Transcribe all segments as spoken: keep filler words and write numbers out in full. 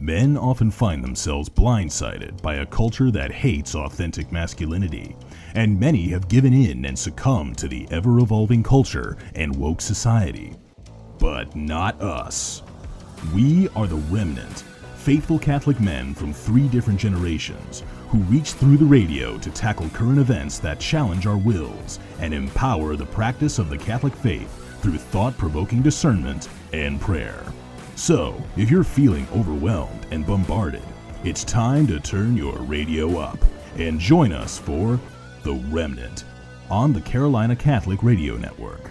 Men often find themselves blindsided by a culture that hates authentic masculinity, and many have given in and succumbed to the ever-evolving culture and woke society. But not us. We are the remnant, faithful Catholic men from three different generations who reach through the radio to tackle current events that challenge our wills and empower the practice of the Catholic faith through thought-provoking discernment and prayer. So, if you're feeling overwhelmed and bombarded, it's time to turn your radio up and join us for The Remnant on the Carolina Catholic Radio Network.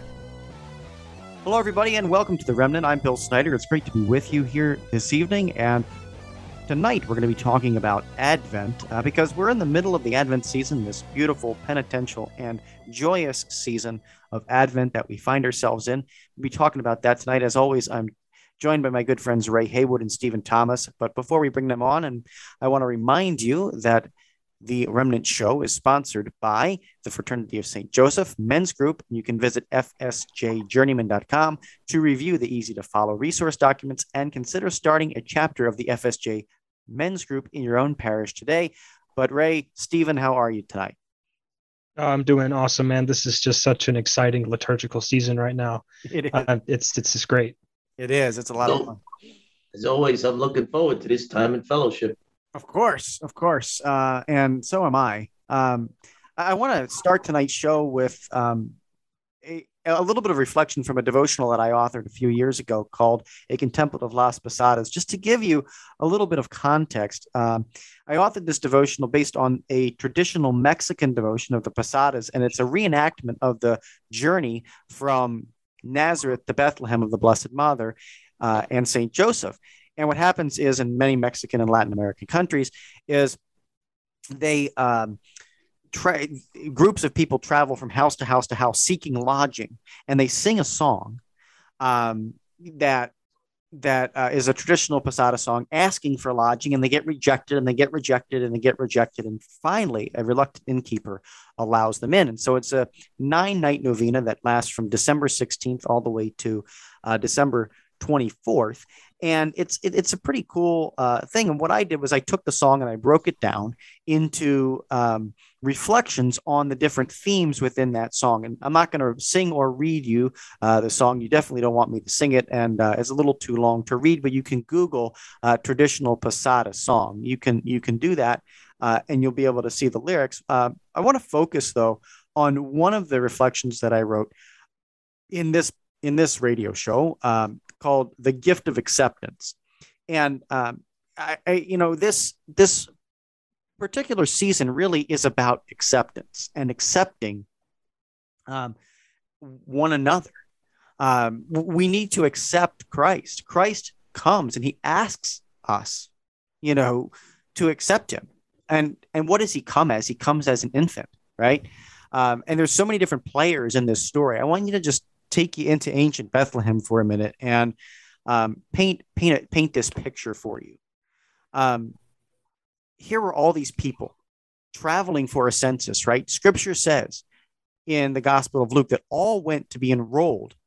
Hello, everybody, and welcome to The Remnant. I'm Bill Snyder. It's great to be with you here this evening, and tonight we're going to be talking about Advent uh, because we're in the middle of the Advent season, this beautiful, penitential, and joyous season of Advent that we find ourselves in. We'll be talking about that tonight. As always, I'm joined by my good friends Ray Haywood and Stephen Thomas. But before we bring them on, and I want to remind you that the Remnant Show is sponsored by the Fraternity of Saint Joseph Men's Group. You can visit f s j journeyman dot com to review the easy-to-follow resource documents and consider starting a chapter of the F S J Men's Group in your own parish today. But Ray, Stephen, how are you tonight? I'm doing awesome, man. This is just such an exciting liturgical season right now. It is. Uh, it's it's just great. It is. It's a lot so, of fun. As always, I'm looking forward to this time in fellowship. Of course, of course. Uh, and so am I. Um, I, I want to start tonight's show with um, a, a little bit of reflection from a devotional that I authored a few years ago called A Contemplative Las Posadas, just to give you a little bit of context. Um, I authored this devotional based on a traditional Mexican devotion of the Posadas, and it's a reenactment of the journey from Nazareth to Bethlehem of the Blessed Mother uh, and Saint Joseph. And what happens is in many Mexican and Latin American countries is they um, tra- groups of people travel from house to house to house seeking lodging, and they sing a song um, that that uh, is a traditional Posada song asking for lodging, and they get rejected and they get rejected and they get rejected. And finally, a reluctant innkeeper allows them in. And so it's a nine night novena that lasts from December sixteenth all the way to uh, December twenty-fourth. And it's it, it's a pretty cool uh, thing. And what I did was I took the song and I broke it down into um, reflections on the different themes within that song. And I'm not going to sing or read you uh, the song. You definitely don't want me to sing it. And uh, it's a little too long to read, but you can Google uh, traditional Posada song. You can, you can do that uh, and you'll be able to see the lyrics. Uh, I want to focus, though, on one of the reflections that I wrote in this in this radio show um, called The Gift of Acceptance. And, um, I, I, you know, this, this particular season really is about acceptance and accepting um, one another. Um, we need to accept Christ. Christ comes and he asks us, you know, to accept him. And, and what does he come as? He comes as an infant, right? Um, and there's so many different players in this story. I want you to just take you into ancient Bethlehem for a minute and um, paint paint it, paint this picture for you. Um, here were all these people traveling for a census, right? Scripture says in the Gospel of Luke that all went to be enrolled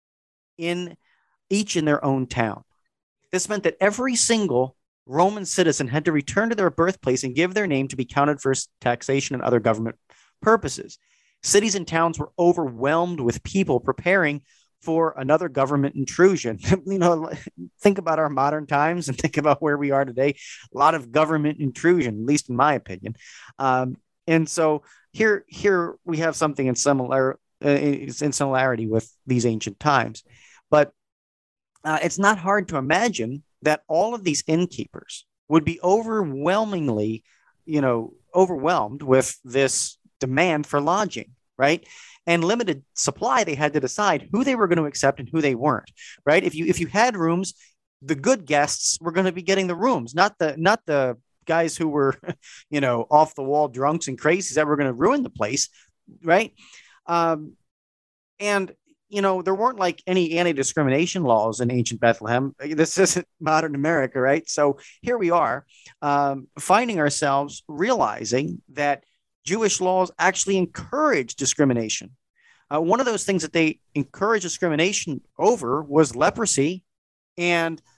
in each in their own town. This meant that every single Roman citizen had to return to their birthplace and give their name to be counted for taxation and other government purposes. Cities and towns were overwhelmed with people preparing for another government intrusion. You know, think about our modern times and think about where we are today. A lot of government intrusion, at least in my opinion. Um, and so here, here we have something in similar uh, in similarity with these ancient times. But uh, it's not hard to imagine that all of these innkeepers would be overwhelmingly, you know, overwhelmed with this demand for lodging, right? And limited supply, they had to decide who they were going to accept and who they weren't, right? If you if you had rooms, the good guests were going to be getting the rooms, not the not the guys who were, you know, off the wall drunks and crazies that were going to ruin the place, right? Um, and you know, there weren't like any anti-discrimination laws in ancient Bethlehem. This isn't modern America, right? So here we are, um, finding ourselves realizing that Jewish laws actually encourage discrimination. Uh, one of those things that they encourage discrimination over was leprosy and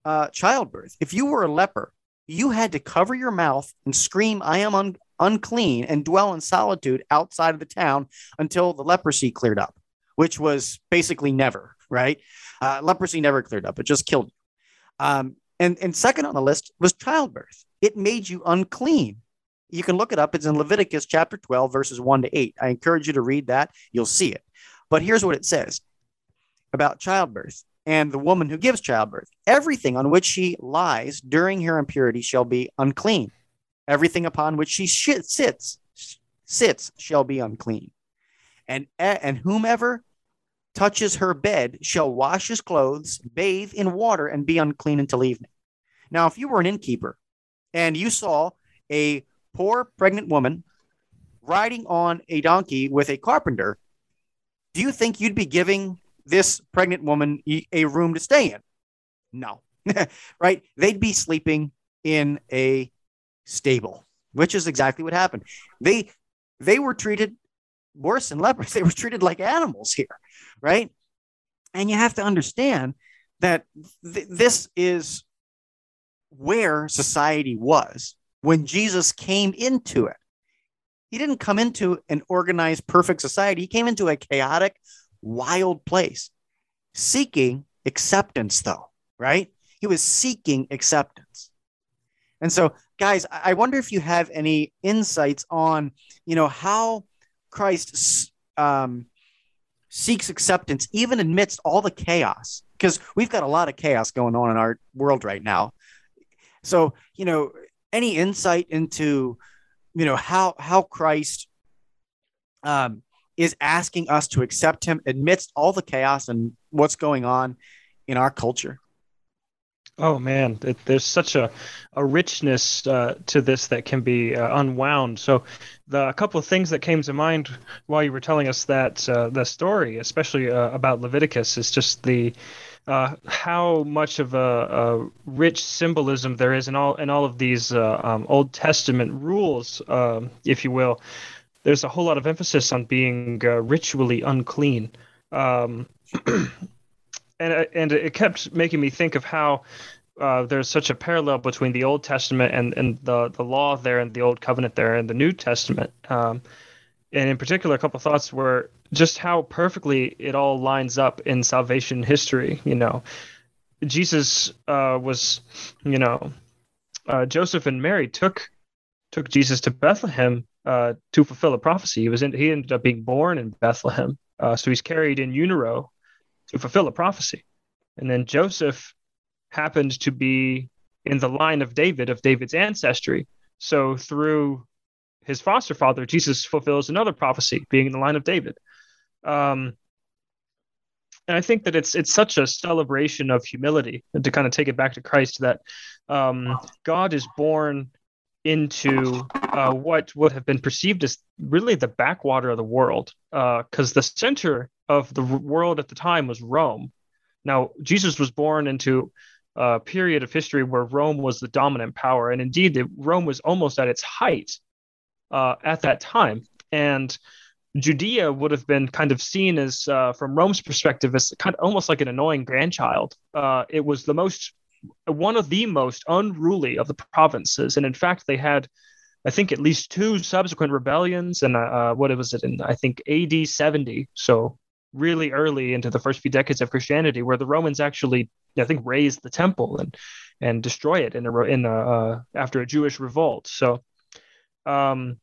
uh, childbirth. If you were a leper, you had to cover your mouth and scream, I am un- unclean, and dwell in solitude outside of the town until the leprosy cleared up, which was basically never, right? Uh, leprosy never cleared up. It just killed you. Um, and, and second on the list was childbirth. It made you unclean. You can look it up. It's in Leviticus chapter twelve, verses one to eight. I encourage you to read that. You'll see it. But here's what it says about childbirth and the woman who gives childbirth. Everything on which she lies during her impurity shall be unclean. Everything upon which she sh- sits, sits shall be unclean. And, and whomever touches her bed shall wash his clothes, bathe in water, and be unclean until evening. Now, if you were an innkeeper and you saw a poor pregnant woman riding on a donkey with a carpenter, do you think you'd be giving this pregnant woman a room to stay in? No, right? They'd be sleeping in a stable, which is exactly what happened. They, they were treated worse than lepers. They were treated like animals here, right? And you have to understand that th- this is where society was when Jesus came into it. He didn't come into an organized, perfect society. He came into a chaotic, wild place, seeking acceptance, though, right? He was seeking acceptance. And so, guys, I wonder if you have any insights on, you know, how Christ um, seeks acceptance, even amidst all the chaos, because we've got a lot of chaos going on in our world right now. So, you know, any insight into, you know, how how Christ um, is asking us to accept him amidst all the chaos and what's going on in our culture? Oh man, it, there's such a a richness uh, to this that can be uh, unwound. So, the a couple of things that came to mind while you were telling us that uh, the story, especially uh, about Leviticus, is just the uh, how much of a, a rich symbolism there is in all in all of these uh, um, Old Testament rules, um, if you will. There's a whole lot of emphasis on being uh, ritually unclean. Um, And and it kept making me think of how uh, there's such a parallel between the Old Testament and, and the, the law there and the Old Covenant there and the New Testament. Um, and in particular, a couple of thoughts were just how perfectly it all lines up in salvation history. You know, Jesus uh, was, you know, uh, Joseph and Mary took took Jesus to Bethlehem uh, to fulfill a prophecy. He was in, he ended up being born in Bethlehem, uh, so he's carried in utero to fulfill a prophecy. And then Joseph happened to be in the line of David, of David's ancestry. So through his foster father, Jesus fulfills another prophecy, being in the line of David. Um, and I think that it's it's such a celebration of humility, and to kind of take it back to Christ, that um, God is born into uh, what would have been perceived as really the backwater of the world, because uh, the center of the world at the time was Rome. Now, Jesus was born into a period of history where Rome was the dominant power, and indeed, it, Rome was almost at its height uh, at that time. And Judea would have been kind of seen as, uh, from Rome's perspective, as kind of almost like an annoying grandchild. Uh, it was the most, one of the most unruly of the provinces, and in fact, they had, I think, at least two subsequent rebellions, and uh, what was it in, I think, A D seventy, so really early into the first few decades of Christianity, where the Romans actually, I think, razed the temple and and destroy it in a in a uh, after a Jewish revolt. So, um,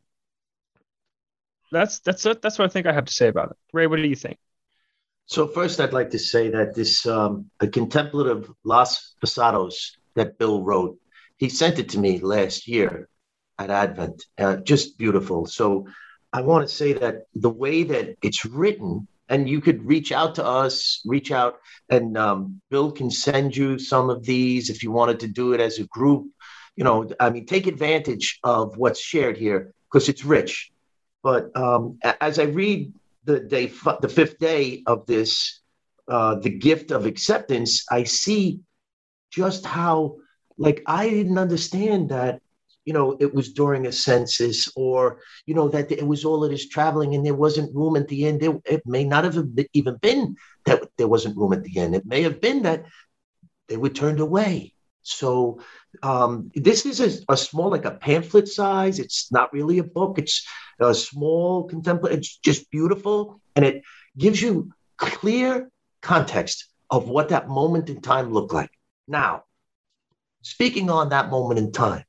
that's that's that's what I think I have to say about it. Ray, what do you think? So first, I'd like to say that this um, the contemplative Los Pasados that Bill wrote, he sent it to me last year at Advent. Uh, just beautiful. So I want to say that the way that it's written, and you could reach out to us, reach out, and um, Bill can send you some of these if you wanted to do it as a group. You know, I mean, take advantage of what's shared here because it's rich. But um, as I read the day, the fifth day of this, uh, the gift of acceptance, I see just how, like, I didn't understand that, you know, it was during a census, or, you know, that it was all of this traveling and there wasn't room at the end. There, it may not have even been that there wasn't room at the end. It may have been that they were turned away. So um, this is a, a small, like a pamphlet size. It's not really a book. It's a small contemplative. It's just beautiful. And it gives you clear context of what that moment in time looked like. Now, speaking on that moment in time,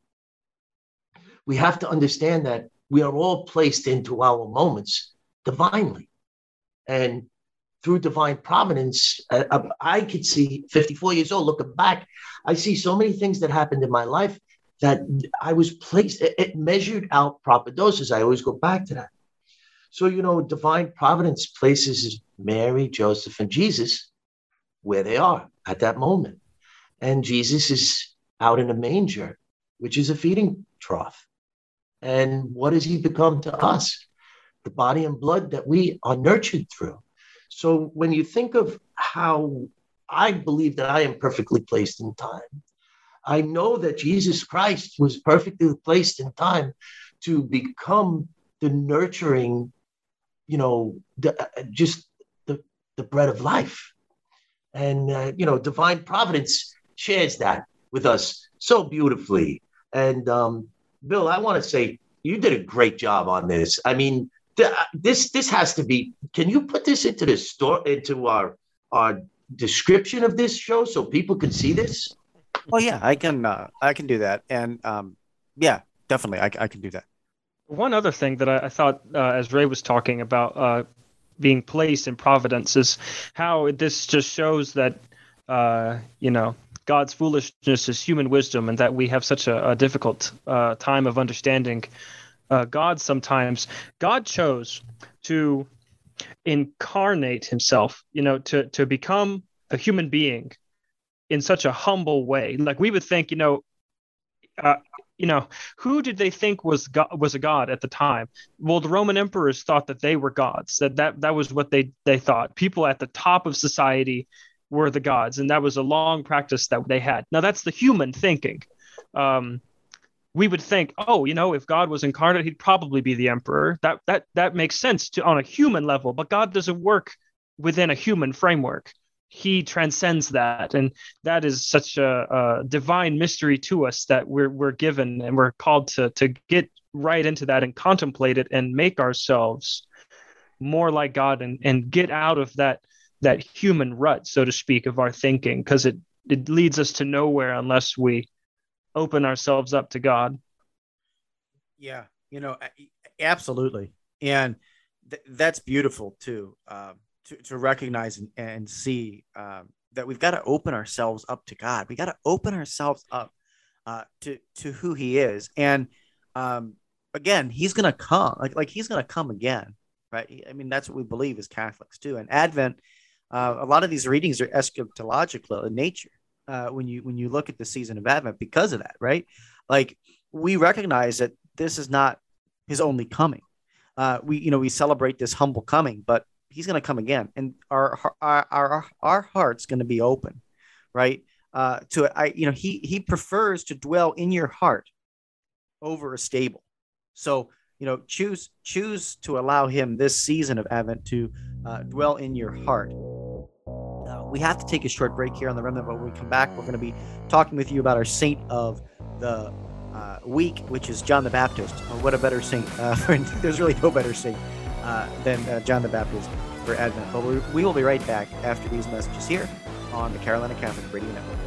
we have to understand that we are all placed into our moments divinely. And through divine providence, uh, I could see fifty-four years old, looking back, I see so many things that happened in my life that I was placed, it, it measured out proper doses. I always go back to that. So, you know, divine providence places Mary, Joseph, and Jesus where they are at that moment. And Jesus is out in a manger, which is a feeding trough. And what has he become to us? The body and blood that we are nurtured through. So when you think of how I believe that I am perfectly placed in time, I know that Jesus Christ was perfectly placed in time to become the nurturing, you know, the, just the, the bread of life. And, uh, you know, divine providence shares that with us so beautifully. And um, Bill, I want to say you did a great job on this. I mean, th- this this has to be. Can you put this into the store, into our our description of this show so people can see this? Oh yeah, I can. Uh, I can do that. And um, yeah, definitely, I, I can do that. One other thing that I, I thought, uh, as Ray was talking about uh, being placed in providence, is how this just shows that uh, you know. God's foolishness is human wisdom, and that we have such a, a difficult uh, time of understanding uh, God sometimes. God chose to incarnate himself, you know, to, to become a human being in such a humble way. Like we would think, you know, uh, you know, who did they think was God, was a god at the time? Well, the Roman emperors thought that they were gods, that that, that was what they, they thought. People at the top of society were the gods, and that was a long practice that they had. Now that's the human thinking. Um, we would think, oh, you know, if God was incarnate, he'd probably be the emperor. That that that makes sense to on a human level, but God doesn't work within a human framework. He transcends that, and that is such a, a divine mystery to us that we're we're given, and we're called to to get right into that and contemplate it and make ourselves more like God, and and get out of that. that human rut, so to speak, of our thinking, because it, it leads us to nowhere unless we open ourselves up to God. Yeah, you know, absolutely. And th- that's beautiful too, um, to, to recognize and, and see um, that we've got to open ourselves up to God. We got to open ourselves up uh, to, to who he is. And um, again, he's going to come, like, like he's going to come again, right? I mean, that's what we believe as Catholics too. And Advent, Uh, a lot of these readings are eschatological in nature uh, when you when you look at the season of Advent because of that, right? Like we recognize that this is not his only coming. Uh, we you know we celebrate this humble coming, but he's going to come again, and our our our, our heart's going to be open, right? Uh, to I you know he he prefers to dwell in your heart over a stable. So you know choose choose to allow him this season of Advent to uh, dwell in your heart. Uh, we have to take a short break here on the Remnant, but when we come back, we're going to be talking with you about our saint of the uh, week, which is John the Baptist. Or what a better saint. Uh, for, there's really no better saint uh, than uh, John the Baptist for Advent. But we, we will be right back after these messages here on the Carolina Catholic Radio Network.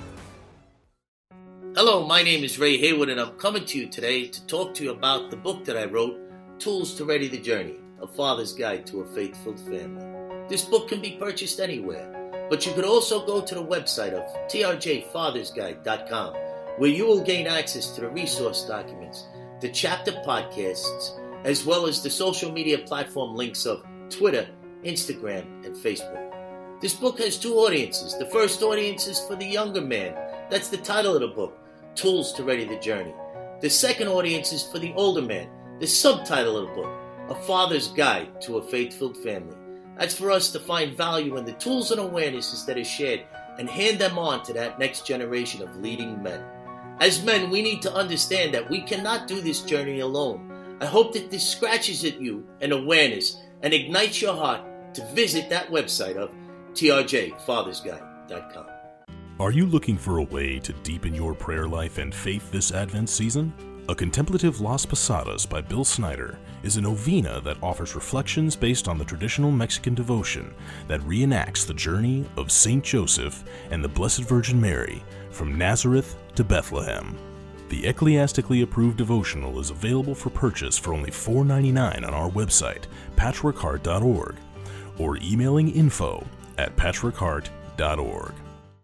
Hello, my name is Ray Haywood, and I'm coming to you today to talk to you about the book that I wrote, Tools to Ready the Journey, A Father's Guide to a Faith-Filled Family. This book can be purchased anywhere, but you could also go to the website of T R J fathers guide dot com, where you will gain access to the resource documents, the chapter podcasts, as well as the social media platform links of Twitter, Instagram, and Facebook. This book has two audiences. The first audience is for the younger man. That's the title of the book, Tools to Ready the Journey. The second audience is for the older man. The subtitle of the book, A Father's Guide to a Faith-Filled Family. That's for us to find value in the tools and awarenesses that are shared and hand them on to that next generation of leading men. As men, we need to understand that we cannot do this journey alone. I hope that this scratches at you an awareness and ignites your heart to visit that website of T R J fathers guide dot com. Are you looking for a way to deepen your prayer life and faith this Advent season? A Contemplative Las Posadas by Bill Snyder is a novena that offers reflections based on the traditional Mexican devotion that reenacts the journey of Saint Joseph and the Blessed Virgin Mary from Nazareth to Bethlehem. The ecclesiastically approved devotional is available for purchase for only four dollars and ninety-nine cents on our website, patchwork heart dot org, or emailing info at patchwork heart dot org.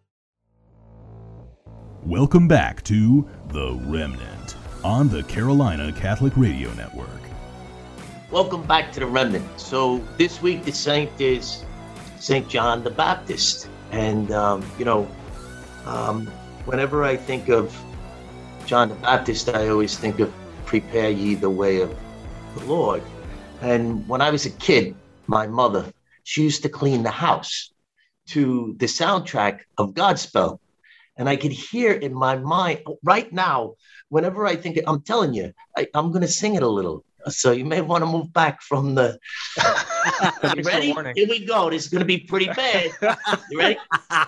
Welcome back to The Remnant on the Carolina Catholic Radio Network. Welcome back to The Remnant. So this week the saint is Saint John the Baptist. And, um, you know, um, whenever I think of John the Baptist, I always think of prepare ye the way of the Lord. And when I was a kid, my mother, she used to clean the house to the soundtrack of Godspell. And I could hear in my mind right now, whenever I think, I'm telling you, I, I'm going to sing it a little. So you may want to move back from the. You ready? Here we go. This is going to be pretty bad. You ready?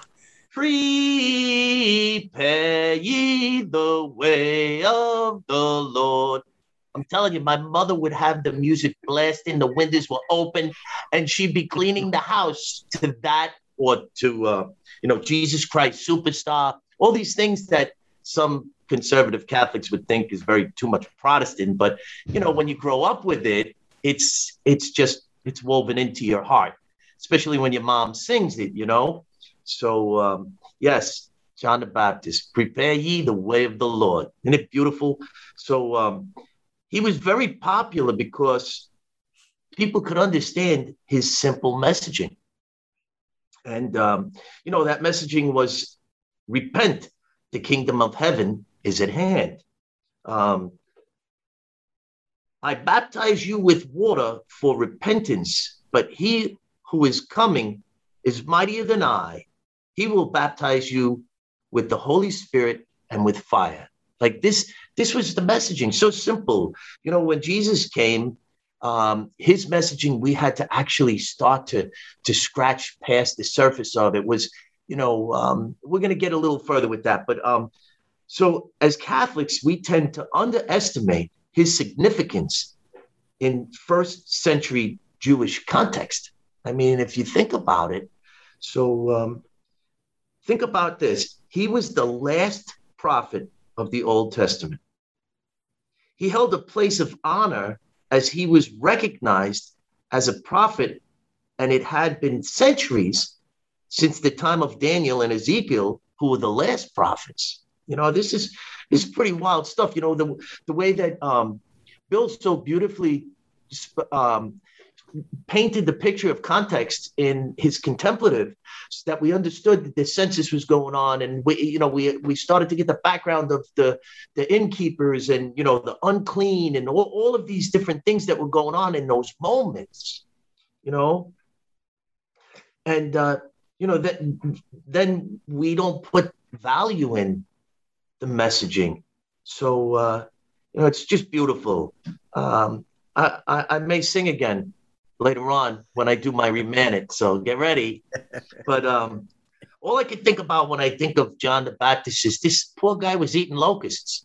Prepare ye the way of the Lord. I'm telling you, my mother would have the music blasting, the windows were open, and she'd be cleaning the house to that, or to, uh, you know, Jesus Christ Superstar, all these things that some conservative Catholics would think is very too much Protestant. But, you know, when you grow up with it, it's it's just, it's woven into your heart, especially when your mom sings it, you know. So, um, yes, John the Baptist, prepare ye the way of the Lord. Isn't it beautiful? So um, he was very popular because people could understand his simple messaging. And, um, you know, that messaging was repent, the kingdom of heaven is at hand. Um, I baptize you with water for repentance, but he who is coming is mightier than I. He will baptize you with the Holy Spirit and with fire. Like this, this was the messaging, so simple. You know, when Jesus came, Um, his messaging, we had to actually start to, to scratch past the surface of it was, you know, um, we're going to get a little further with that. But um, so as Catholics, we tend to underestimate his significance in first century Jewish context. I mean, if you think about it, so um, think about this. He was the last prophet of the Old Testament. He held a place of honor as he was recognized as a prophet, and it had been centuries since the time of Daniel and Ezekiel, who were the last prophets. You know, this is this is pretty wild stuff. You know, the the way that um, Bill so beautifully um, painted the picture of context in his contemplative, so that we understood that the census was going on, and we, you know, we we started to get the background of the the innkeepers and, you know, the unclean and all, all of these different things that were going on in those moments, you know, and uh, you know that then we don't put value in the messaging, so uh, you know, it's just beautiful. Um, I, I I may sing again later on when I do my Reman It, so get ready. But um, all I can think about when I think of John the Baptist is this poor guy was eating locusts.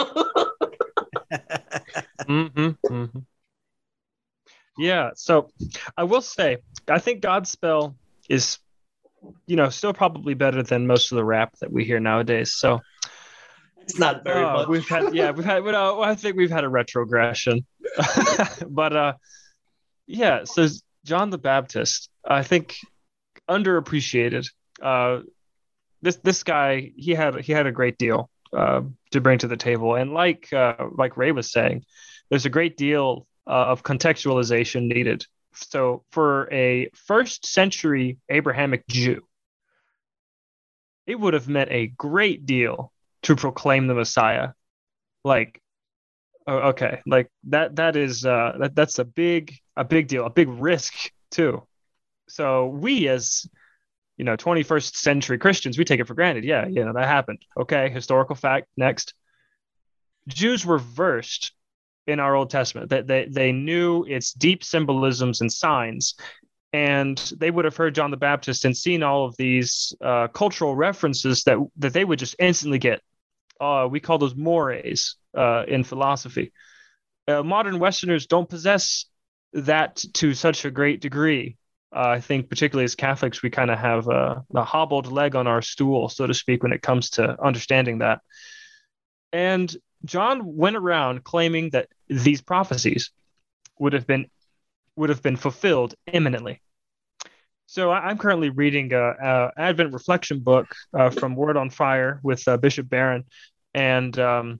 mm-hmm, mm-hmm. Yeah, so I will say, I think Godspell is, you know, still probably better than most of the rap that we hear nowadays. So it's not very uh, much. We've had, yeah, we've had, well, I think we've had a retrogression, but uh. Yeah, so John the Baptist, I think underappreciated. Uh, this this guy, he had he had a great deal uh, to bring to the table, and like uh, like Ray was saying, there's a great deal uh, of contextualization needed. So for a first century Abrahamic Jew, it would have meant a great deal to proclaim the Messiah, like. Oh, okay, like that that is uh that, that's a big a big deal, a big risk too. So we as, you know, twenty-first century Christians, we take it for granted. Yeah, you know, that happened. Okay, historical fact. Next. Jews were versed in our Old Testament. That they, they knew its deep symbolisms and signs, and they would have heard John the Baptist and seen all of these uh, cultural references that that they would just instantly get. Uh, we call those mores uh, in philosophy. Uh, modern Westerners don't possess that to such a great degree. Uh, I think particularly as Catholics, we kind of have a, a hobbled leg on our stool, so to speak, when it comes to understanding that. And John went around claiming that these prophecies would have been would have been fulfilled imminently. So I, I'm currently reading a, a Advent reflection book uh, from Word on Fire with uh, Bishop Barron, and um,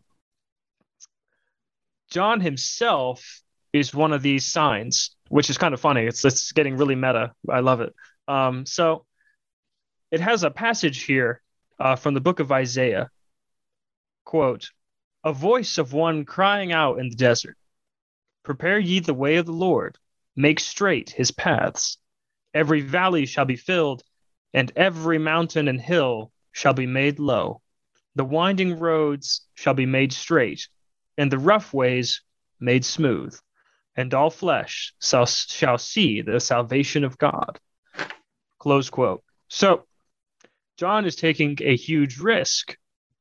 John himself is one of these signs, which is kind of funny. It's it's getting really meta. I love it. Um, so it has a passage here uh, from the book of Isaiah. Quote, "A voice of one crying out in the desert, prepare ye the way of the Lord, make straight his paths. Every valley shall be filled, and every mountain and hill shall be made low. The winding roads shall be made straight, and the rough ways made smooth. And all flesh shall, shall see the salvation of God." Close quote. So John is taking a huge risk.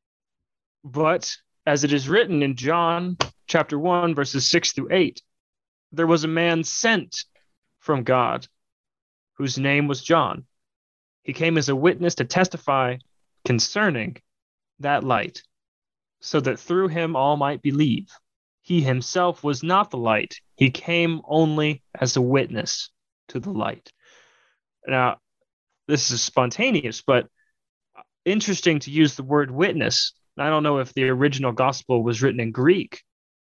But as it is written in John chapter one, verses six through eight, there was a man sent from God whose name was John. He came as a witness to testify concerning that light, so that through him all might believe. He himself was not the light. He came only as a witness to the light. Now, this is spontaneous, but interesting to use the word witness. I don't know if the original gospel was written in Greek,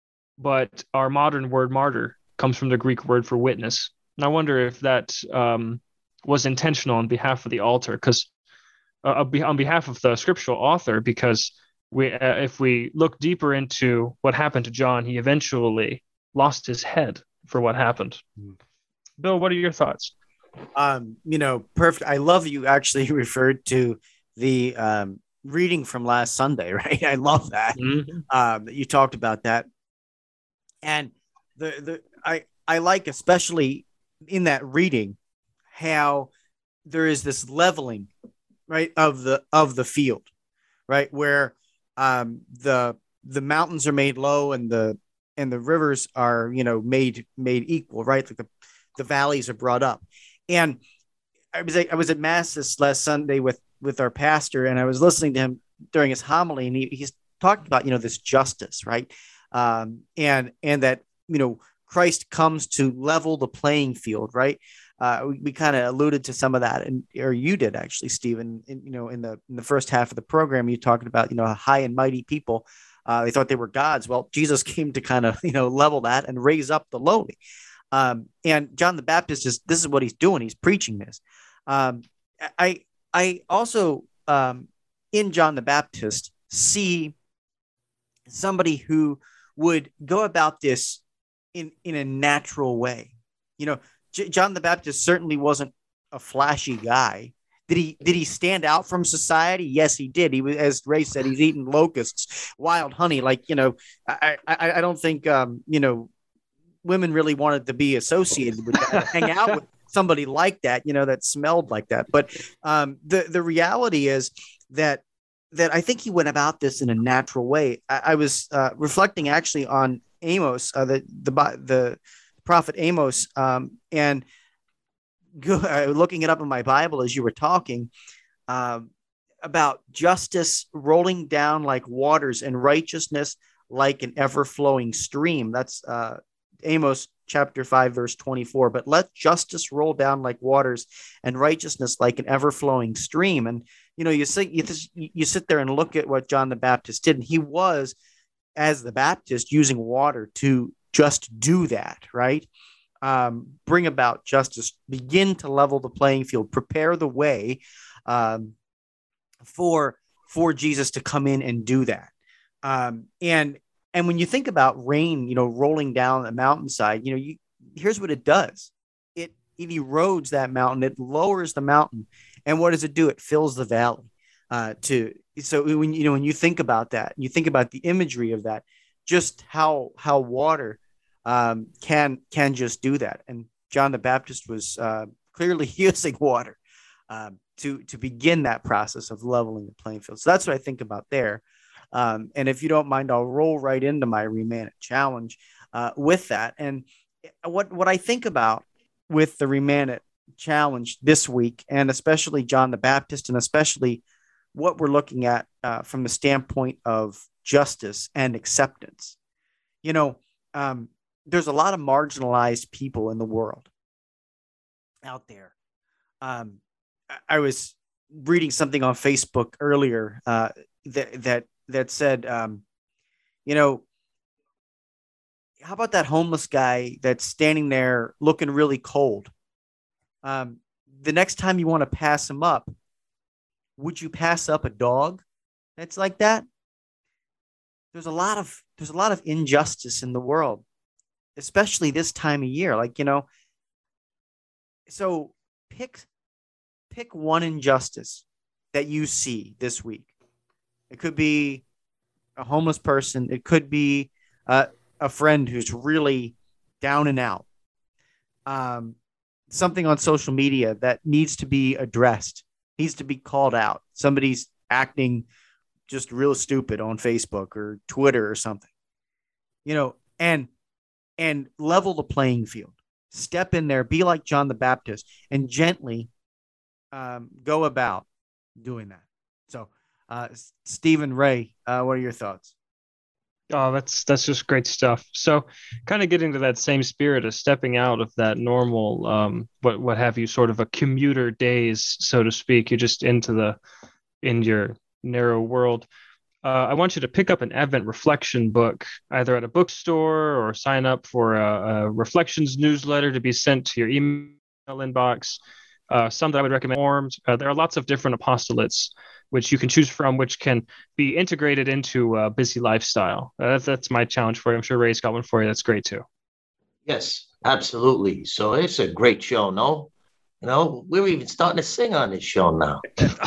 but our modern word martyr comes from the Greek word for witness. And I wonder if that um, was intentional on behalf of the author, because uh, on behalf of the scriptural author, because we, uh, if we look deeper into what happened to John, he eventually lost his head for what happened. Mm. Bill, what are your thoughts? Um, you know, perfect. I love you actually referred to the um, reading from last Sunday, right? I love that. Mm-hmm. Um, that you talked about that. And the the I I like especially in that reading how there is this leveling, right, of the of the field, right, where um, the the mountains are made low and the and the rivers are, you know, made made equal, right? Like the the valleys are brought up. And I was I was at mass this last Sunday with with our pastor, and I was listening to him during his homily, and he, he's talking about, you know, this justice, right? Um, and and that, you know, Christ comes to level the playing field, right? Uh, we we kind of alluded to some of that, and or you did actually, Stephen. In, you know, in the in the first half of the program, you talked about, you know, high and mighty people. Uh, they thought they were gods. Well, Jesus came to kind of, you know, level that and raise up the lowly. Um, and John the Baptist is this is what he's doing. He's preaching this. Um, I I also um, in John the Baptist see somebody who would go about this in in a natural way. You know, J- John the Baptist certainly wasn't a flashy guy. Did he did he stand out from society? Yes, he did. He was, as Ray said, he's eating locusts, wild honey. Like, you know, I I, I don't think um, you know, women really wanted to be associated with that, hang out with somebody like that, you know, that smelled like that. But um, the the reality is that that I think he went about this in a natural way. I, I was uh, reflecting actually on Amos, uh, the the the prophet Amos, um, and go, uh, looking it up in my Bible as you were talking um, about justice rolling down like waters and righteousness like an ever-flowing stream. That's uh, Amos chapter five, verse twenty-four. But let justice roll down like waters and righteousness like an ever-flowing stream. And, you know, you sit, you, you sit there and look at what John the Baptist did. And he was, as the Baptist, using water to just do that, right? Um, bring about justice, begin to level the playing field, prepare the way um, for, for Jesus to come in and do that. Um, and And when you think about rain, you know, rolling down a mountainside, you know, you, here's what it does. It, it erodes that mountain. It lowers the mountain. And what does it do? It fills the valley. Uh, to so when you know when you think about that, you think about the imagery of that, just how how water um, can can just do that. And John the Baptist was uh, clearly using water um, to to begin that process of leveling the playing field. So that's what I think about there. Um, and if you don't mind, I'll roll right into my Reman It challenge uh, with that. And what what I think about with the Reman It challenge this week, and especially John the Baptist, and especially what we're looking at uh, from the standpoint of justice and acceptance. You know, um, there's a lot of marginalized people in the world out there. Um, I was reading something on Facebook earlier uh, that that that said, um, you know, how about that homeless guy that's standing there looking really cold? Um, the next time you want to pass him up, would you pass up a dog that's like that? There's a lot of there's a lot of injustice in the world, especially this time of year. Like, you know, so pick pick one injustice that you see this week. It could be a homeless person. It could be uh, a friend who's really down and out. Um, something on social media that needs to be addressed, needs to be called out. Somebody's acting just real stupid on Facebook or Twitter or something, you know, and, and level the playing field, step in there, be like John the Baptist, and gently um, go about doing that. So, uh, Stephen, Ray, uh, what are your thoughts? Oh, that's that's just great stuff. So kind of getting to that same spirit of stepping out of that normal, um, what what have you, sort of a commuter days, so to speak. You're just into the, in your narrow world. Uh, I want you to pick up an Advent reflection book, either at a bookstore or sign up for a, a reflections newsletter to be sent to your email inbox. Uh, some that I would recommend. Uh, there are lots of different apostolates which you can choose from, which can be integrated into a busy lifestyle. Uh, that's, that's my challenge for you. I'm sure Ray's got one for you. That's great too. Yes, absolutely. So it's a great show, no? You know, we're even starting to sing on this show now.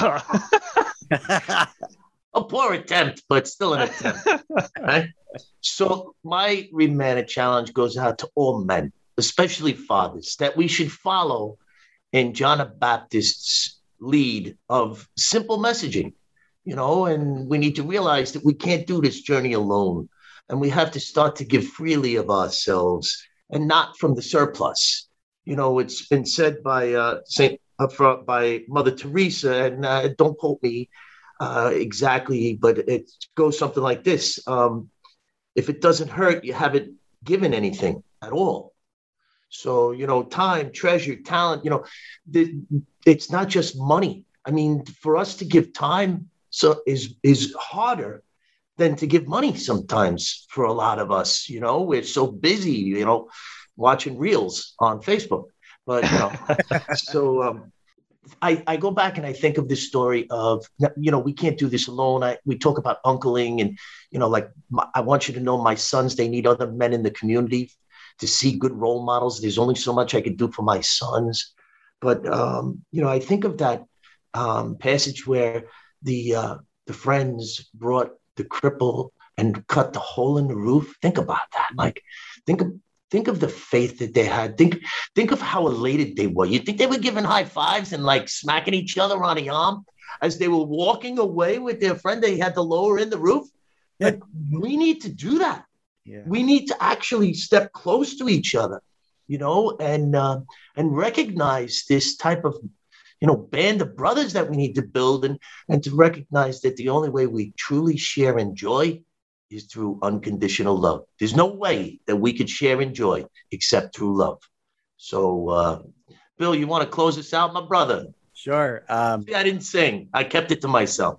A poor attempt, but still an attempt. Right? So my Reman It challenge goes out to all men, especially fathers, that we should follow in John the Baptist's lead of simple messaging, you know, and we need to realize that we can't do this journey alone. And we have to start to give freely of ourselves and not from the surplus. You know, it's been said by uh, Saint uh, by Mother Teresa, and uh, don't quote me uh, exactly, but it goes something like this. Um, if it doesn't hurt, you haven't given anything at all. So, you know, time, treasure, talent, you know, the, it's not just money. I mean, for us to give time so is is harder than to give money sometimes for a lot of us. You know, we're so busy, you know, watching reels on Facebook. But, you know, so um, I, I go back and I think of this story of, you know, we can't do this alone. I, we talk about uncling and, you know, like, my, I want you to know my sons, they need other men in the community to see good role models. There's only so much I can do for my sons. But, um, you know, I think of that um, passage where the uh, the friends brought the cripple and cut the hole in the roof. Think about that. Like, think of think of the faith that they had. Think think of how elated they were. You think they were giving high fives and like smacking each other on the arm as they were walking away with their friend they had to lower in the roof? Yeah. Like, we need to do that. Yeah. We need to actually step close to each other, you know, and uh, and recognize this type of, you know, band of brothers that we need to build, and, and to recognize that the only way we truly share in joy is through unconditional love. There's no way that we could share in joy except through love. So, uh, Bill, you want to close us out, my brother? Sure. Um, See, I didn't sing. I kept it to myself.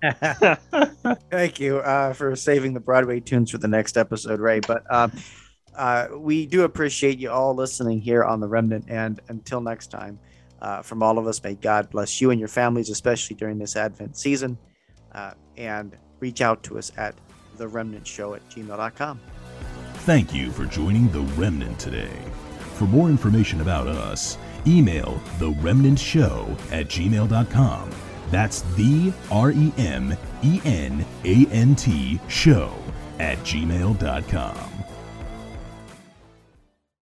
Thank you uh, for saving the Broadway tunes for the next episode, Ray. But um, uh, we do appreciate you all listening here on The Remnant. And until next time, uh, from all of us, may God bless you and your families, especially during this Advent season. Uh, and reach out to us at the remnant show at gmail dot com. Thank you for joining The Remnant today. For more information about us, email the remnant show at gmail dot com. That's the R E M E N A N T show at gmail dot com.